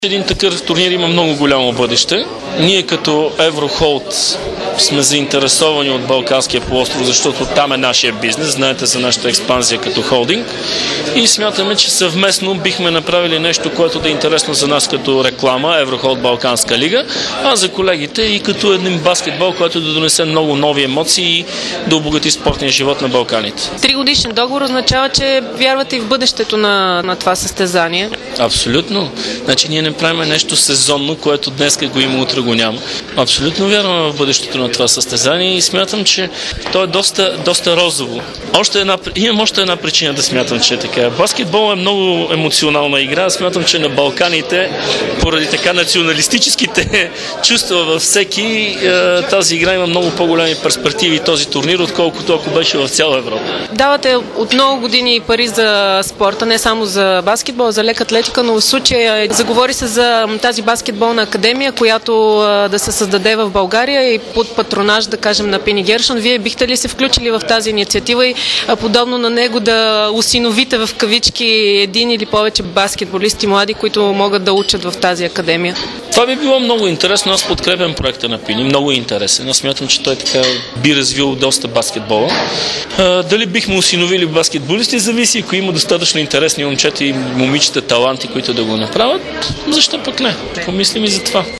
Един такъв турнир има много голямо бъдеще. Ние като Еврохолд сме заинтересовани от Балканския полуостров, защото там е нашия бизнес, знаете за нашата експанзия като холдинг и смятаме, че съвместно бихме направили нещо, което да е интересно за нас като реклама, Еврохолд Балканска лига, а за колегите и като един баскетбол, който да донесе много нови емоции и да обогати спортния живот на Балканите. 3-годишен договор означава, че вярвате и в бъдещето на това състезание. Абсолютно. Значи ние не правим нещо сезонно, което днес го има, утре го няма. Абсолютно вярваме в бъдещето на това състезание и смятам, че то е доста розово. Имам още една причина да смятам, че е така. Баскетбол е много емоционална игра. Смятам, че на Балканите, поради така националистическите чувства във всеки, тази игра има много по-големи перспективи, този турнир, отколкото ако беше в цяла Европа. Давате от много години пари за спорта, не само за баскетбол, за лека атлетика, но в случая заговори се за тази баскетболна академия, която да се създаде в България и под патронаж, да кажем, на Пини Гершън. Вие бихте ли се включили в тази инициатива и подобно на него да усиновите в кавички един или повече баскетболисти млади, които могат да учат в тази академия? Това би било много интересно. Аз подкрепям проекта на Пини. Много интересен. Аз смятам, че той така би развил доста баскетбола. Дали бихме усиновили баскетболисти, зависи, ако има достатъчно интересни момчета и момичета таланти, които да го направят. Защо пък не? Помислим и за това.